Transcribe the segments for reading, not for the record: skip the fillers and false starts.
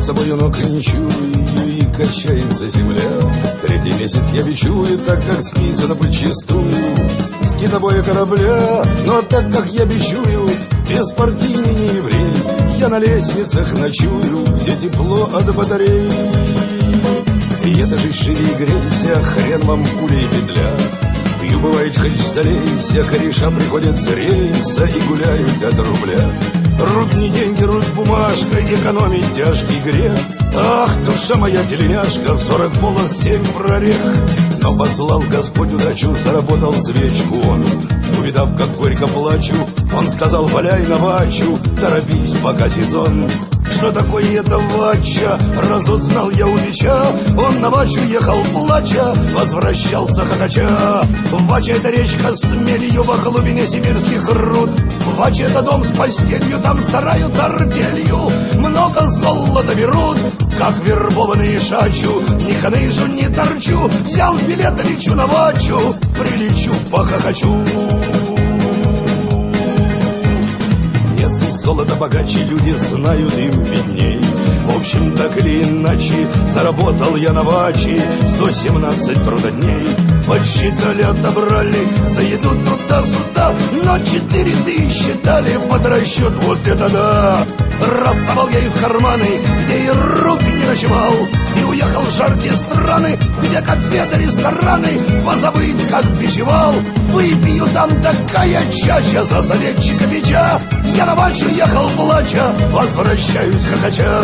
под собою ног не чую, и качается земля. Третий месяц я бичую, так как списано подчистую с китобоя корабля. Но так как я бичую, без партийный не еврей, я на лестницах ночую, где тепло от батарей. И это же живи и грейся, хрен вам пуля и петля. Пью, бывает, хоть залейся, кореша приходят с рейса и гуляют от рубля. Рубь не деньги, рубь бумажка, экономить тяжкий грех. Ах, душа моя тельняшка, в 40 полос 7 прорех. Но послал Господь удачу, заработал свечку он. Увидав, как горько плачу, он сказал: валяй на вачу, торопись, пока сезон. Что такое это вача? Разузнал я у Ильича. Он на вачу ехал плача, возвращался хохоча. Вача — это речка с мелью во глубине сибирских руд. Вача — это дом с постелью, там стараются артелью. Много золота берут, как вербованные шачу. Ни хныжу, ни торчу, взял билет, лечу на вачу. Прилечу, похохочу. Золото богаче, люди знают, им видней. В общем, так или иначе, заработал я на ваче 117 трудодней. Подсчитали, отобрали, за еду туда-сюда, но 4000 дали под расчет, вот это да. Рассовал я их в карманы, где и руки не ночевал, и уехал в жаркие страны, где конфеты, рестораны, позабыть, как бичевал. Выпью там такая чача за советчика бича. Я на вачу ехал плача, возвращаюсь хохоча.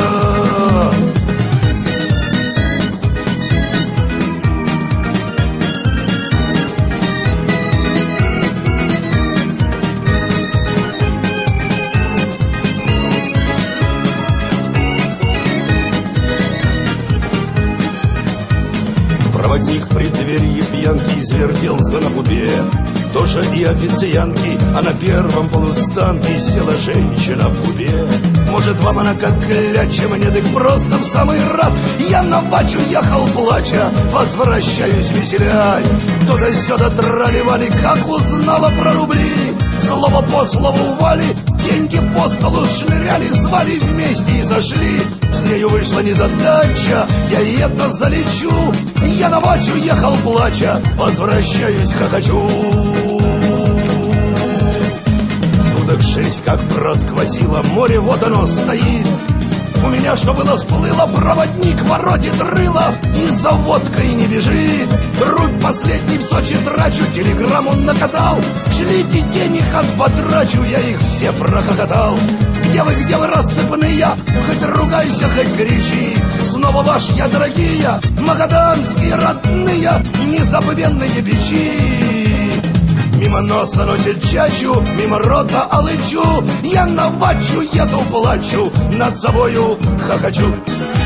Проводник в преддверии пьянки извертелся на пубе. Тоже и официантки, а на первом полустанке села женщина в пубе. Может, вам она как кляча, мне так просто в самый раз. Я на вачу ехал плача, возвращаюсь веселясь. Туда-сюда трали-вали, как узнала про рубли. Слово по слову Вали, деньги по столу шныряли, звали вместе и зашли. С нею вышла незадача, я и это залечу. Я на вачу ехал плача, возвращаюсь хохочу. Суток 6 как просквозило, море вот оно стоит. У меня что было сплыло, проводник воротит рыло и за водкой не бежит. Руль последний в Сочи трачу, телеграмму накатал. Шлите денег, отпотрачу, я их все прохохотал. Где вы рассыпанные, хоть ругайся, хоть кричи. Снова ваш я, дорогие, магаданские родные, незабвенные бичи. Мимо носа носит чачу, мимо рота алычу. Я на вачу еду, плачу, над собою хохочу.